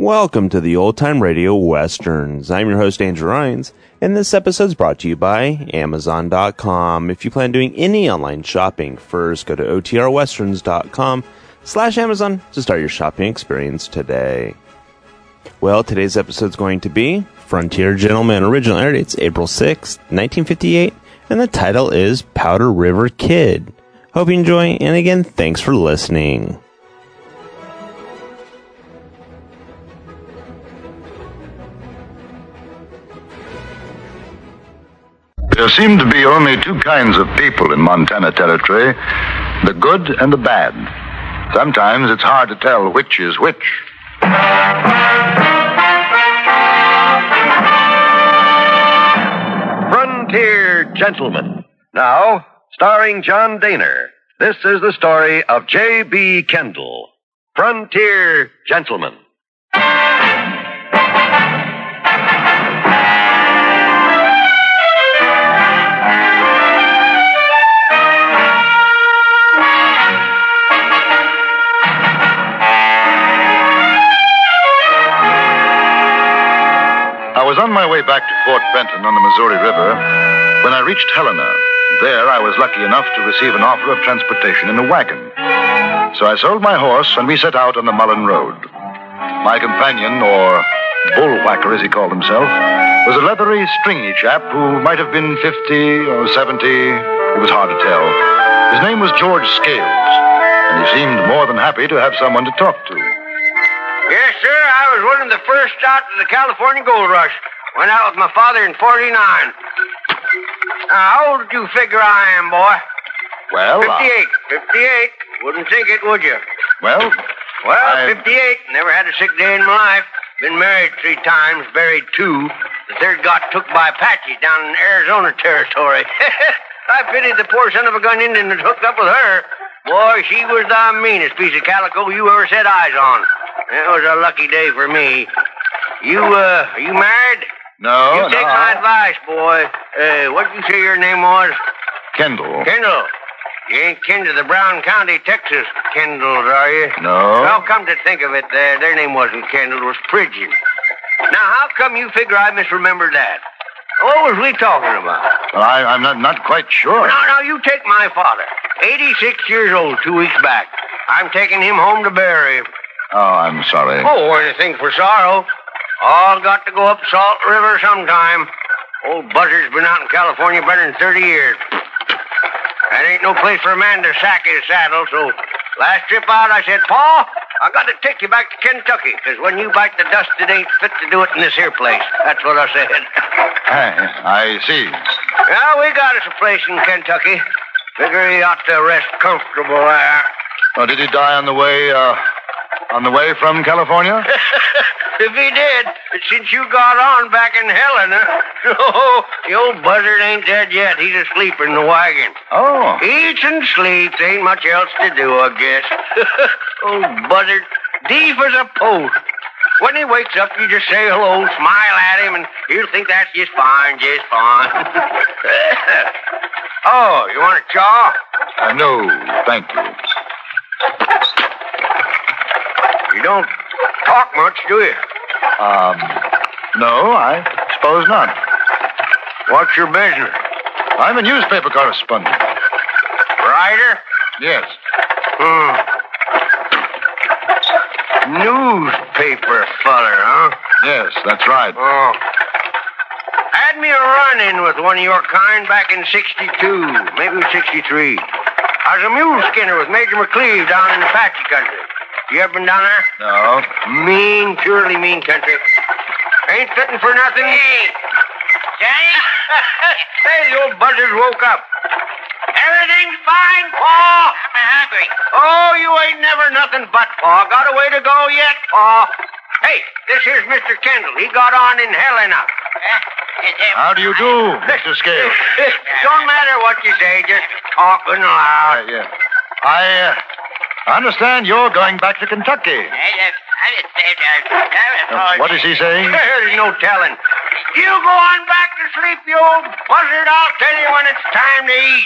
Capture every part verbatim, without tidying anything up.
Welcome to the Old Time Radio Westerns. I'm your host, Andrew Rhines, and this episode is brought to you by Amazon dot com. If you plan on doing any online shopping, first go to O T R westerns dot com slash Amazon to start your shopping experience today. Well, today's episode is going to be Frontier Gentleman. Original air date's April sixth, nineteen fifty-eight, and the title is Powder River Kid. Hope you enjoy, and again, thanks for listening. There seem to be only two kinds of people in Montana Territory, the good and the bad. Sometimes it's hard to tell which is which. Frontier Gentleman. Now, starring John Daner, this is the story of J B. Kendall, Frontier Gentleman. I was on my way back to Fort Benton on the Missouri River when I reached Helena. There, I was lucky enough to receive an offer of transportation in a wagon. So I sold my horse and we set out on the Mullen Road. My companion, or bullwhacker as he called himself, was a leathery, stringy chap who might have been fifty or seventy. It was hard to tell. His name was George Scales, and he seemed more than happy to have someone to talk to. Yes, sir. I was one of the first out to the California Gold Rush. Went out with my father in forty-nine. Now, how old do you figure I am, boy? Well, fifty-eight. fifty-eight. Wouldn't think it, would you? Well, Well, I... fifty-eight. Never had a sick day in my life. Been married three times, buried two. The third got took by Apaches down in Arizona territory. I pitied the poor son of a gun Indian that hooked up with her. Boy, she was the meanest piece of calico you ever set eyes on. It was a lucky day for me. You, uh, are you married? No, You take no. my advice, boy. Uh, what did you say your name was? Kendall. Kendall. You ain't kin to the Brown County, Texas Kendalls, are you? No. Well, come to think of it, uh, their name wasn't Kendall, it was Pridgeon. Now, how come you figure I misremembered that? What was we talking about? Well, I, I'm not, not quite sure. Now, now, you take my father. eighty-six years old, two weeks back. I'm taking him home to bury him. Oh, I'm sorry. Oh, anything for sorrow. All got to go up Salt River sometime. Old Buzzard's been out in California better than thirty years. That ain't no place for a man to sack his saddle, so last trip out I said, Pa, I got to take you back to Kentucky, because when you bite the dust, it ain't fit to do it in this here place. That's what I said. I, I see. Well, we got us a place in Kentucky. Figure he ought to rest comfortable there. Oh, did he die on the way, uh, on the way from California? If he did, since you got on back in Helena, no, the old buzzard ain't dead yet. He's asleep in the wagon. Oh. Eats and sleeps. Ain't much else to do, I guess. Old buzzard, deaf as a post. When he wakes up, you just say hello, smile at him, and he'll think that's just fine, just fine. Oh, you want a chaw? Uh, no, thank you. You don't talk much, do you? Um, no, I suppose not. What's your business? I'm a newspaper correspondent. Writer? Yes. Hmm. Newspaper feller, huh? Yes, that's right. Oh. Had me a run-in with one of your kind back in sixty-two, maybe sixty-three. I was a mule skinner with Major McCleve down in the Apache country. You ever been down there? No. Mean, purely mean country. Ain't fitting for nothing. Hey, Johnny? Hey, the old buzzard woke up. Everything's fine, Pa. I'm hungry. Oh, you ain't never nothing but, Pa. Got a way to go yet, Pa. Hey, this here's Mister Kendall. He got on in Helena. How do you do, Mister Scales? Don't matter what you say, just talking loud. Uh, yeah. I, uh, I understand you're going back to Kentucky. Uh, what is he saying? There's no telling. You go on back to sleep, you old buzzard. I'll tell you when it's time to eat.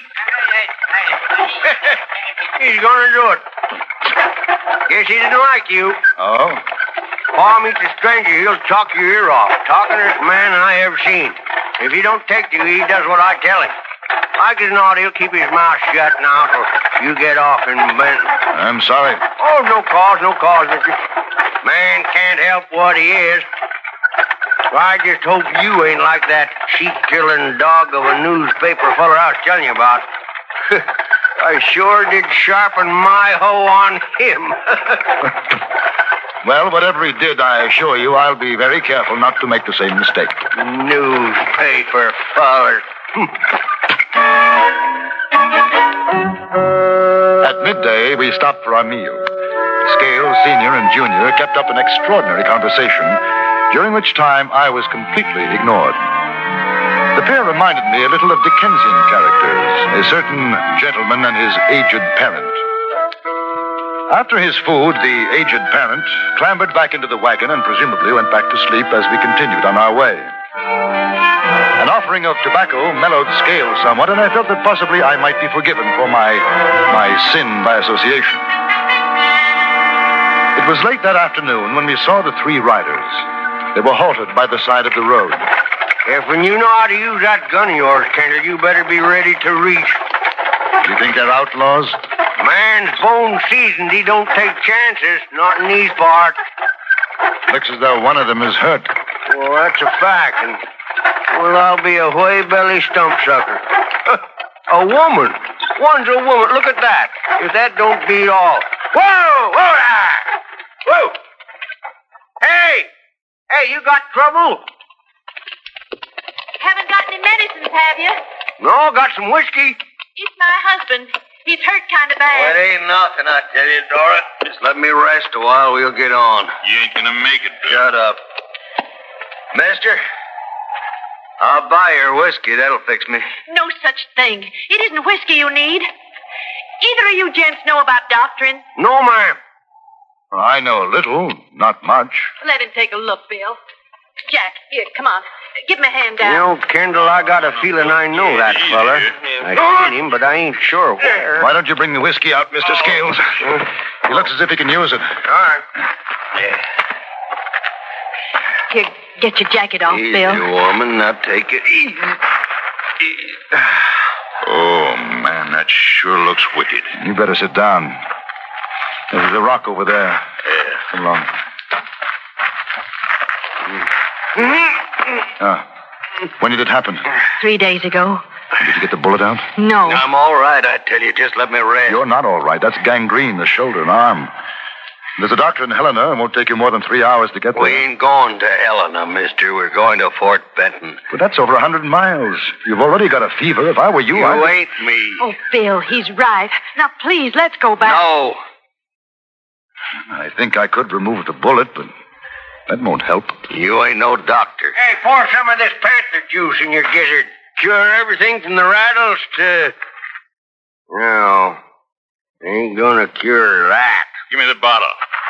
He's gonna do it. Guess he didn't like you. Oh? Paul meets a stranger, he'll talk your ear off. Talkingest man I ever seen. If he don't take to you, he does what I tell him. Like as not, he'll keep his mouth shut now till you get off in Benton. I'm sorry. Oh, no cause, no cause, mister. Man can't help what he is. I just hope you ain't like that sheep-killing dog of a newspaper feller I was telling you about. I sure did sharpen my hoe on him. Well, whatever he did, I assure you I'll be very careful not to make the same mistake. Newspaper fellers. At midday, we stopped for our meal. Scales, Senior and Junior, kept up an extraordinary conversation, during which time I was completely ignored. The pair reminded me a little of Dickensian characters, a certain gentleman and his aged parent. After his food, the aged parent clambered back into the wagon and presumably went back to sleep as we continued on our way. An offering of tobacco mellowed Scales somewhat, and I felt that possibly I might be forgiven for my, my sin by association. It was late that afternoon when we saw the three riders. They were halted by the side of the road. If when you know how to use that gun of yours, Kendall, you better be ready to reach. You think they're outlaws? Man's bone seasoned. He don't take chances, not in these parts. Looks as though one of them is hurt. Well, that's a fact, and well, I'll be a whey-belly stump sucker. A woman. One's a woman. Look at that. If that don't beat all. Whoa! Whoa there! Whoa! Hey! Hey, you got trouble? Haven't got any medicines, have you? No, got some whiskey. It's my husband. He's hurt kind of Well, bad. it ain't nothing, I tell you, Dora. Just let me rest a while. We'll get on. You ain't gonna make it, Bill. Shut up. Mister, I'll buy your whiskey. That'll fix me. No such thing. It isn't whiskey you need. Either of you gents know about doctrine? No, ma'am. I know a little, not much. Let him take a look, Bill. Jack, here, come on. Give him a hand You down. know, Kendall, I got a feeling I know that feller. I seen him, but I ain't sure where. Why don't you bring the whiskey out, Mister Scales? He looks as if he can use it. All right. Here, get your jacket off, Easy, Bill. woman. Now take it easy. Oh, man, that sure looks wicked. You better sit down. There's a rock over there. Yeah. Come along. Ah. When did it happen? Three days ago. Did you get the bullet out? No. I'm all right, I tell you. Just let me rest. You're not all right. That's gangrene, the shoulder and arm. There's a doctor in Helena. It won't take you more than three hours to get there. We ain't going to Helena, mister. We're going to Fort Benton. But that's over a hundred miles. You've already got a fever. If I were you, You I'd... ain't me. Oh, Bill, he's right. Now, please, let's go back. No. I think I could remove the bullet, but that won't help. You ain't no doctor. Hey, pour some of this panther juice in your gizzard. Cure everything from the rattles to... No. Ain't gonna cure that. Give me the bottle.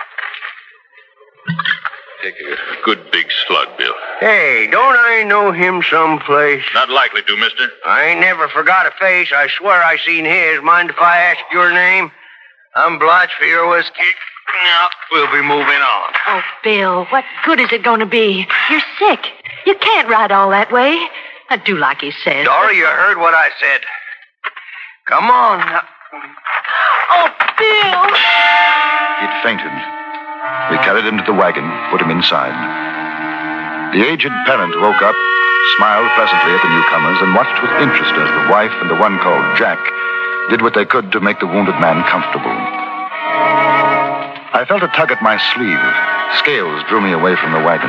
Take a good big slug, Bill. Hey, don't I know him someplace? Not likely to, mister. I ain't never forgot a face. I swear I seen his. Mind if I ask your name? I'm obliged for your whiskey. Now, we'll be moving on. Oh, Bill, what good is it going to be? You're sick. You can't ride all that way. I do like he says. Dora, you heard what I said. Come on now. Oh, Bill! He'd fainted. We carried him to the wagon, put him inside. The aged parent woke up, smiled pleasantly at the newcomers, and watched with interest as the wife and the one called Jack did what they could to make the wounded man comfortable. I felt a tug at my sleeve. Scales drew me away from the wagon.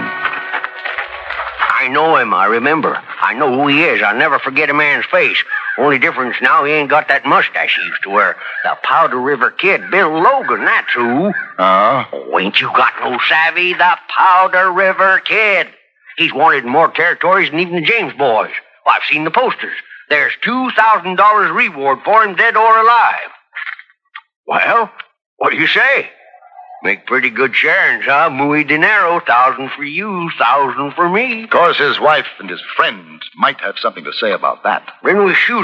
I know him, I remember. I know who he is. I'll never forget a man's face. Only difference now, he ain't got that mustache he used to wear. The Powder River Kid, Bill Logan, that's who. Ah? Oh, ain't you got no savvy? The Powder River Kid. He's wanted in more territories than even the James boys. Well, I've seen the posters. There's two thousand dollars reward for him, dead or alive. Well, what do you say? Make pretty good sharings, huh? Muy dinero, thousand for you, thousand for me. Of course, his wife and his friend might have something to say about that. Then we shoot him.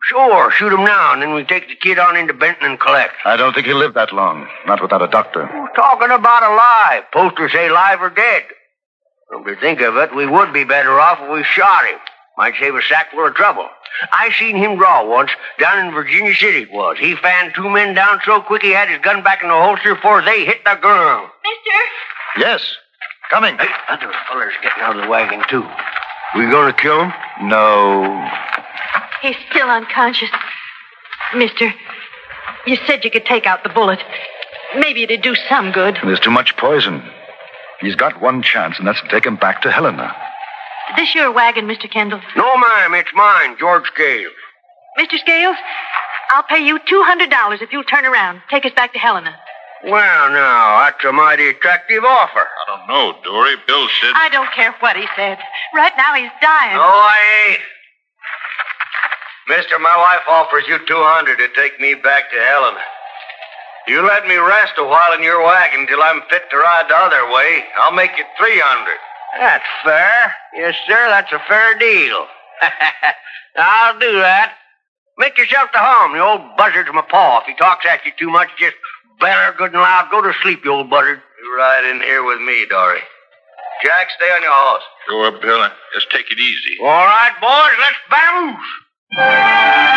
Sure, shoot him now, and then we take the kid on into Benton and collect. I don't think he'll live that long. Not without a doctor. We're talking about alive. Posters say live or dead. Come to think of it, we would be better off if we shot him. Might save a sackful of trouble. I seen him draw once, down in Virginia City it was. He fanned two men down so quick he had his gun back in the holster before they hit the ground. Mister? Yes. Coming. Hey, other feller's getting out of the wagon, too. We gonna kill him? No. He's still unconscious. Mister, you said you could take out the bullet. Maybe it'd do some good. There's too much poison. He's got one chance, and that's to take him back to Helena. Is this your wagon, Mister Kendall? No, ma'am, it's mine, George Scales. Mister Scales, I'll pay you two hundred dollars if you'll turn around. Take us back to Helena. Well, now, that's a mighty attractive offer. I don't know, Dory. Bill said... I don't care what he said. Right now he's dying. No, I ain't. Mister, my wife offers you two hundred to take me back to Helena. You let me rest a while in your wagon till I'm fit to ride the other way. I'll make it three hundred. That's fair. Yes, sir, that's a fair deal. I'll do that. Make yourself to home. The old buzzard's my paw. If he talks at you too much, just better good and loud. Go to sleep, you old buzzard. You ride in here with me, Dory. Jack, stay on your horse. Go up, Bill, and just take it easy. All right, boys, let's vamoose.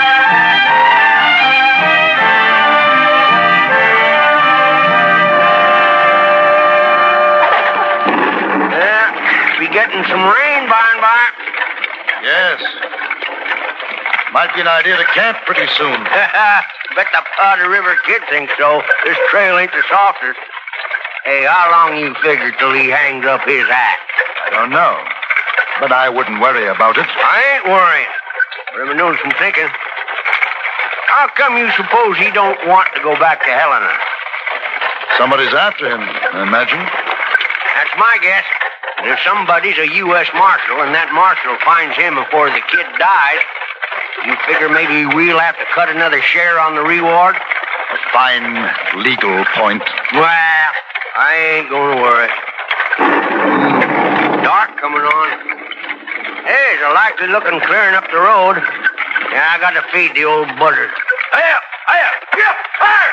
Yeah, be getting some rain by and by. Yes. Might be an idea to camp pretty soon. Bet the Powder River kid thinks so. This trail ain't the softest. Hey, how long you figure till he hangs up his hat? I don't know. But I wouldn't worry about it. I ain't worrying. But I've been doing some thinking. How come you suppose he don't want to go back to Helena? Somebody's after him, I imagine. That's my guess. And if somebody's a U S Marshal and that Marshal finds him before the kid dies, you figure maybe we'll have to cut another share on the reward? A fine legal point. Well, I ain't going to worry. Dark coming on. Hey, there's a likely looking clearing up the road. Yeah, I got to feed the old buzzard. Hiya! Hiya! Hiya! Fire!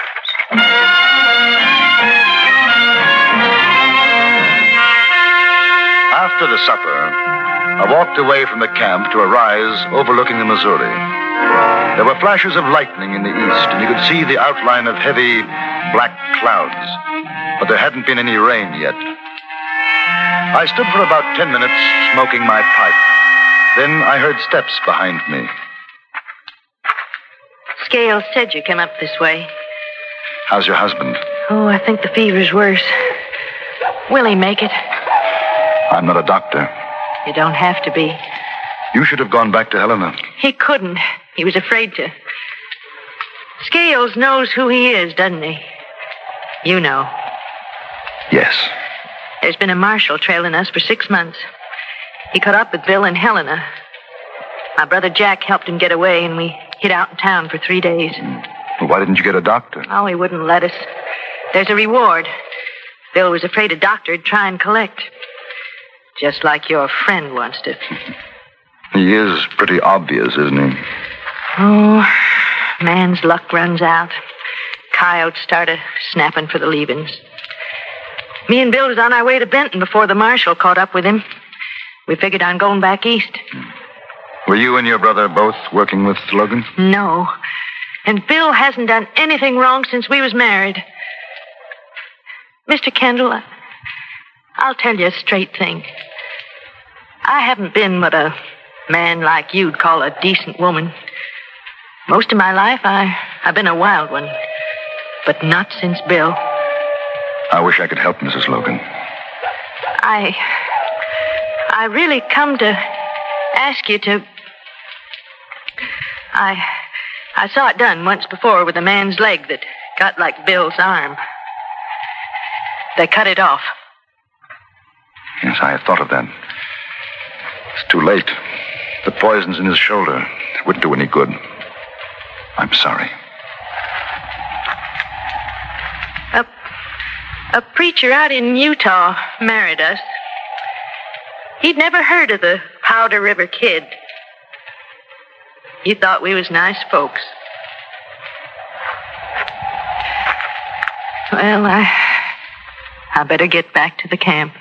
After the supper, I walked away from the camp to a rise overlooking the Missouri. There were flashes of lightning in the east, and you could see the outline of heavy black clouds. But there hadn't been any rain yet. I stood for about ten minutes smoking my pipe. Then I heard steps behind me. Scales said you came up this way. How's your husband? Oh, I think the fever's worse. Will he make it? I'm not a doctor. You don't have to be. You should have gone back to Helena. He couldn't. He was afraid to. Scales knows who he is, doesn't he? You know. Yes. There's been a marshal trailing us for six months. He caught up with Bill in Helena. My brother Jack helped him get away, and we hid out in town for three days. Well, why didn't you get a doctor? Oh, he wouldn't let us. There's a reward. Bill was afraid a doctor'd try and collect. Just like your friend wants to. He is pretty obvious, isn't he? Oh, man's luck runs out. Coyotes started snapping for the leavings. Me and Bill was on our way to Benton before the marshal caught up with him. We figured on going back east. Were you and your brother both working with Logan? No. And Bill hasn't done anything wrong since we was married. Mister Kendall, I, I'll tell you a straight thing. I haven't been what a man like you'd call a decent woman. Most of my life, I, I've been a wild one. But not since Bill. I wish I could help, Missus Logan. I... I really come to ask you to... I... I saw it done once before with a man's leg that got like Bill's arm. They cut it off. Yes, I had thought of that. It's too late. The poison's in his shoulder. It wouldn't do any good. I'm sorry. A, a preacher out in Utah married us. He'd never heard of the Powder River Kid. You thought we was nice folks. Well, I... I better get back to the camp.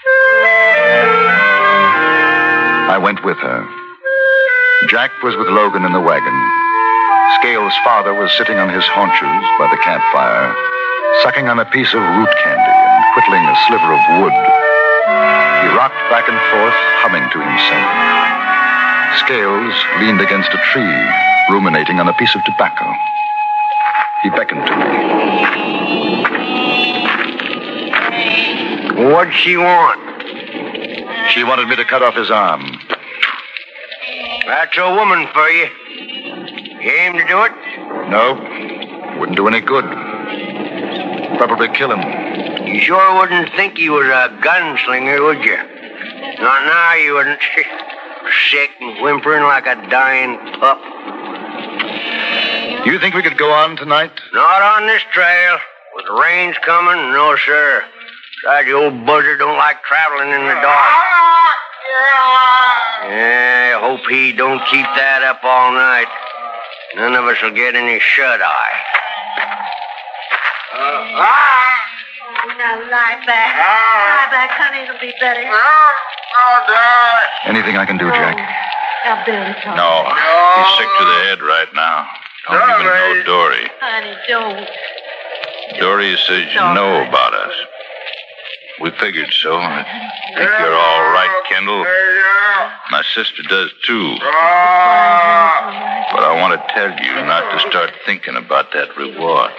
I went with her. Jack was with Logan in the wagon. Scales' father was sitting on his haunches by the campfire, sucking on a piece of root candy and whittling a sliver of wood. He rocked back and forth, humming to himself. Scales leaned against a tree, ruminating on a piece of tobacco. He beckoned to me. What'd she want? She wanted me to cut off his arm. That's a woman for you. You aim to do it? No, wouldn't do any good. Probably kill him. You sure wouldn't think he was a gunslinger, would you? Not now, you wouldn't. Sick and whimpering like a dying pup. Do you think we could go on tonight? Not on this trail. With the rains coming, no, sir. Besides, the old buzzard don't like traveling in the dark. Yeah, I hope he don't keep that up all night. None of us will get any shut-eye. Uh, ah! Now lie back. Lie back, honey. It'll be better. Anything I can do, Jack? Now, Bill, it's all No, right. he's sick to the head right now. Don't even know Dory. Honey, don't. Dory says you know about us. We figured so. I think you're all right, Kendall. My sister does, too. But I want to tell you not to start thinking about that reward.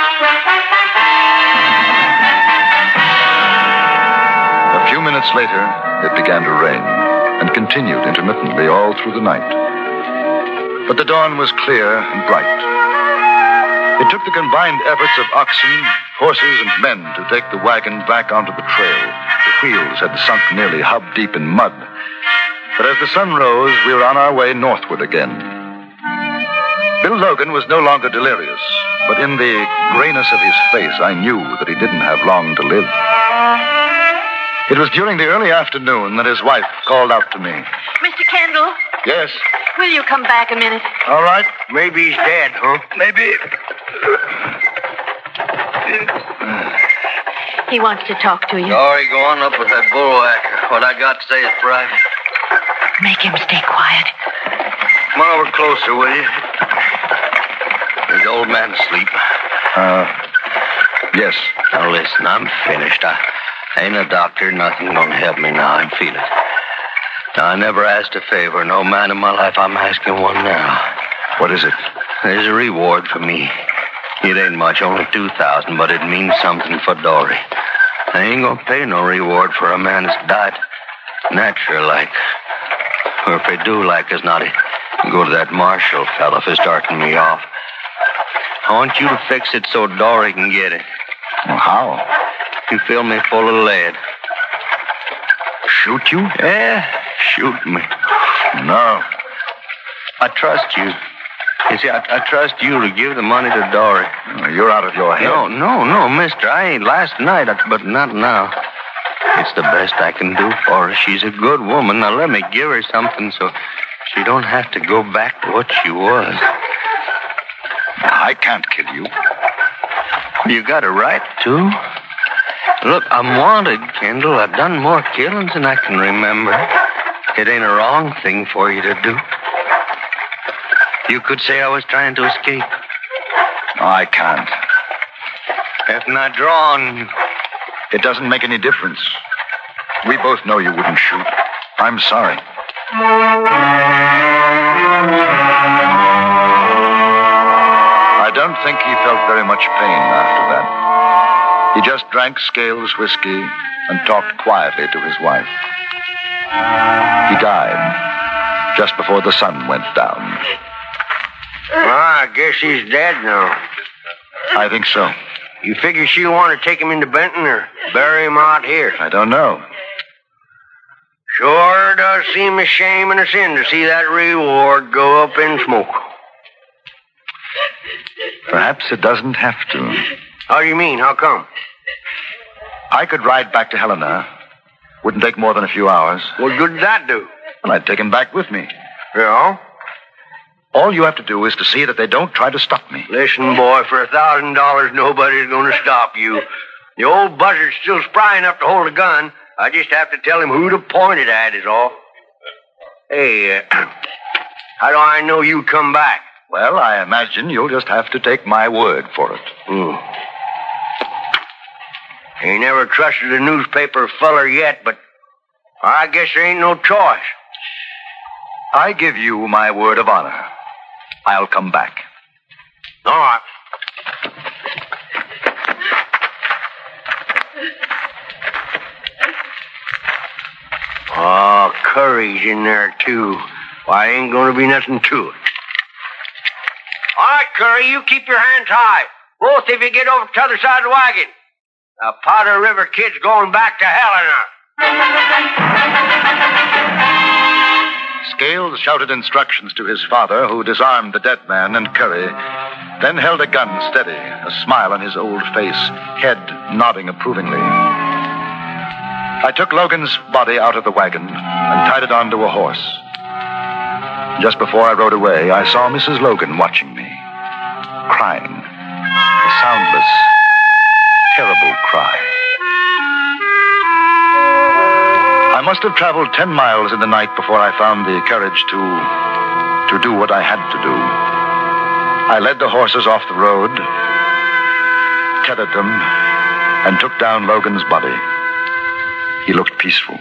A few minutes later, it began to rain and continued intermittently all through the night. But the dawn was clear and bright. It took the combined efforts of oxen, horses, and men to take the wagon back onto the trail. The wheels had sunk nearly hub-deep in mud. But as the sun rose, we were on our way northward again. Bill Logan was no longer delirious, but in the grayness of his face, I knew that he didn't have long to live. It was during the early afternoon that his wife called out to me. Mister Kendall, Yes, will you come back a minute? all right. Maybe he's dead, huh? Maybe. He wants to talk to you. Dory, go on up with that bullwhacker. What I got to say is private. Make him stay quiet. Come on over closer, will you? Is the old man asleep? Uh, yes. Now, listen, I'm finished. I ain't a doctor. Nothing gonna help me now. I feel it. Now, I never asked a favor. No man in my life. I'm asking one now. What is it? There's a reward for me. It ain't much, only two thousand, but it means something for Dory. I ain't gonna pay no reward for a man that's died natural like. Or if they do like as not, go to that Marshall fella for starting me off. I want you to fix it so Dory can get it. Well, how? You fill me full of lead. Shoot you? Yeah, shoot me. No. I trust you. You see, I, I trust you to give the money to Dory. You're out of your head. No, no, no, mister. I ain't last night, but not now. It's the best I can do for her. She's a good woman. Now let me give her something so she don't have to go back to what she was. I can't kill you. You got a right to. Look, I'm wanted, Kendall. I've done more killings than I can remember. It ain't a wrong thing for you to do. You could say I was trying to escape. No, I can't. If not drawn, It doesn't make any difference. We both know you wouldn't shoot. I'm sorry. I don't think he felt very much pain after that. He just drank Scales' whiskey and talked quietly to his wife. He died just before the sun went down. Well, I guess he's dead now. I think so. You figure she'll want to take him into Benton or bury him out here? I don't know. Sure does seem a shame and a sin to see that reward go up in smoke. Perhaps it doesn't have to. How do you mean? How come? I could ride back to Helena. Wouldn't take more than a few hours. What good did that do? Well, I'd take him back with me. Yeah? All you have to do is to see that they don't try to stop me. Listen, boy, for a thousand dollars, nobody's going to stop you. The old buzzard's still spry enough to hold a gun. I just have to tell him who to point it at is all. Hey, uh, how do I know you come back? Well, I imagine you'll just have to take my word for it. Hmm. Ain't never trusted a newspaper feller yet, but I guess there ain't no choice. I give you my word of honor. I'll come back. All right. Oh, Curry's in there, too. Why, ain't going to be nothing to it. All right, Curry, you keep your hands high. Both if you get over to the other side of the wagon. The Powder River Kid's going back to Helena. Scales shouted instructions to his father, who disarmed the dead man and Curry, then held a gun steady, a smile on his old face, head nodding approvingly. I took Logan's body out of the wagon and tied it onto a horse. Just before I rode away, I saw Missus Logan watching me, crying, a soundless, terrible cry. I must have traveled ten miles in the night before I found the courage to, to do what I had to do. I led the horses off the road, tethered them, and took down Logan's body. He looked peaceful.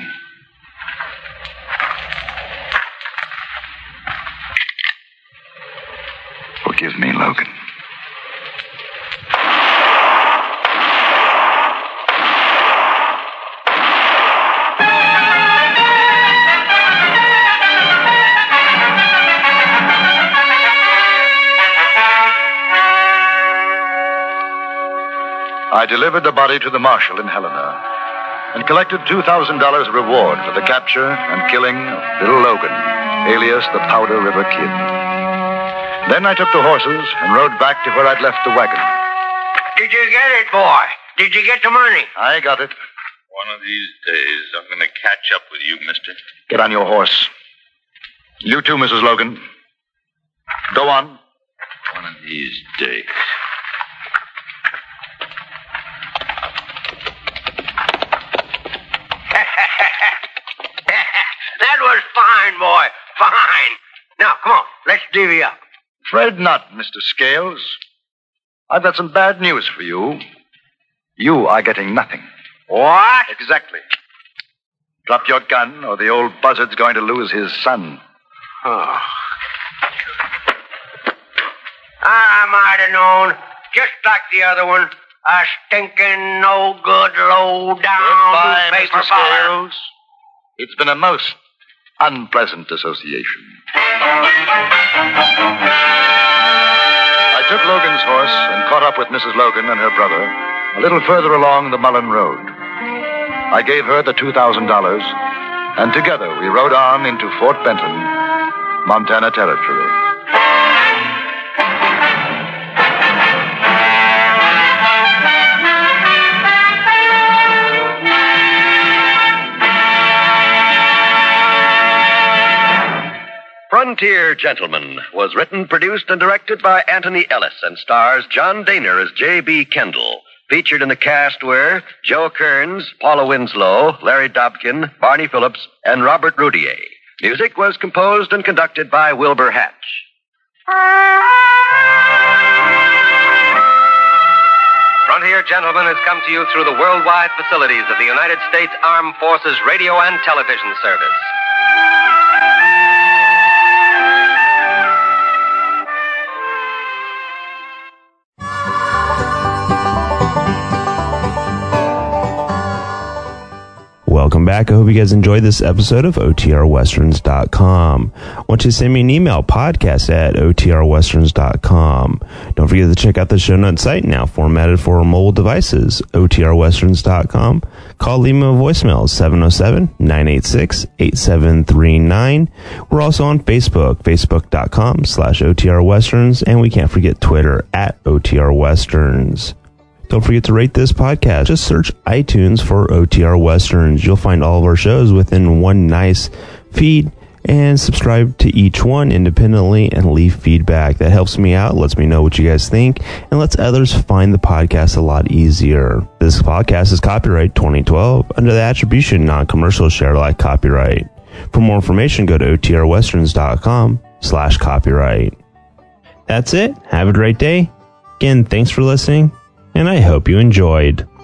Forgive me, Logan. I delivered the body to the marshal in Helena and collected two thousand dollars reward for the capture and killing of little Logan, alias the Powder River Kid. Then I took the horses and rode back to where I'd left the wagon. Did you get it, boy? Did you get the money? I got it. One of these days, I'm going to catch up with you, mister. Get on your horse. You too, Missus Logan. Go on. One of these days. That was fine, boy. Fine. Now, come on. Let's divvy up. Fred not, Mister Scales. I've got some bad news for you. You are getting nothing. What? Exactly. Drop your gun, or the old buzzard's going to lose his son. Oh. I might have known. Just like the other one. A stinking, no good, low down Goodbye, newspaper Mister feller. Scales. It's been a most unpleasant association. I took Logan's horse and caught up with Missus Logan and her brother a little further along the Mullen Road. I gave her the two thousand dollars, and together we rode on into Fort Benton, Montana Territory. Frontier Gentlemen was written, produced, and directed by Anthony Ellis and stars John Daner as J B. Kendall. Featured in the cast were Joe Kearns, Paula Winslow, Larry Dobkin, Barney Phillips, and Robert Roudier. Music was composed and conducted by Wilbur Hatch. Frontier Gentlemen has come to you through the worldwide facilities of the United States Armed Forces Radio and Television Service. Welcome back. I hope you guys enjoyed this episode of O T R Westerns dot com. I want you to send me an email, podcast at O T R Westerns dot com. Don't forget to check out the show notes site, now formatted for mobile devices, O T R Westerns dot com. Call, leave me a voicemail, seven oh seven, nine eight six, eight seven three nine. We're also on Facebook, facebook.com slash OTR Westerns, and we can't forget Twitter at O T R Westerns. Don't forget to rate this podcast. Just search iTunes for O T R Westerns. You'll find all of our shows within one nice feed, and subscribe to each one independently and leave feedback. That helps me out, lets me know what you guys think, and lets others find the podcast a lot easier. This podcast is copyright twenty twelve under the attribution non-commercial share alike copyright. For more information, go to O T R westerns dot com slash copyright. That's it. Have a great day. Again, thanks for listening, and I hope you enjoyed.